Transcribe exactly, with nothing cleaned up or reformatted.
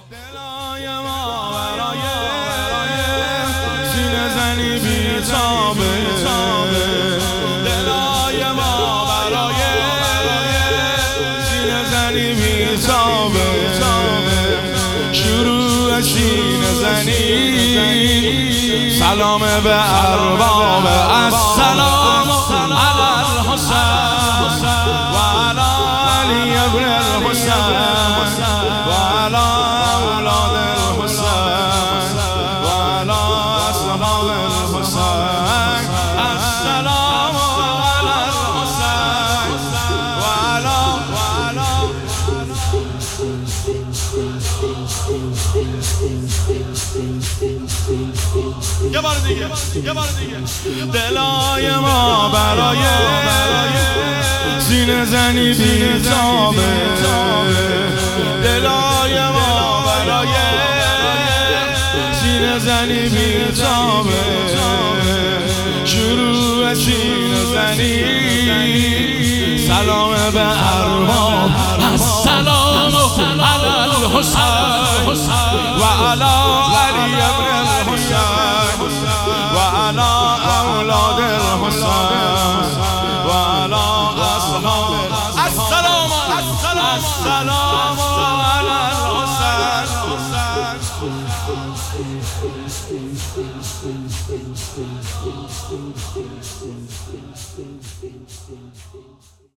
دلای ما برای سینه زنی بی‌تابه، دلای ما برای سینه زنی بی‌تابه، شروع سینه زنی سلام به ارباب السلام علی الحسین و علی علی ابن الحسین و علی اولاد الحسین و علی اصحاب الحسین السلام علی الحسین و علی یه بار دیگه یه بار دیگه دلای ما برای سینه زنی بی‌تابه، دلای ما برای سینه زنی بی‌تابه، شروع سینه زنی سلام به ارباب السلام علی الحسین و علی علی ابن الحسین و علی اولاد الحسین و علی اصحاب السلام السلام علی الحسین.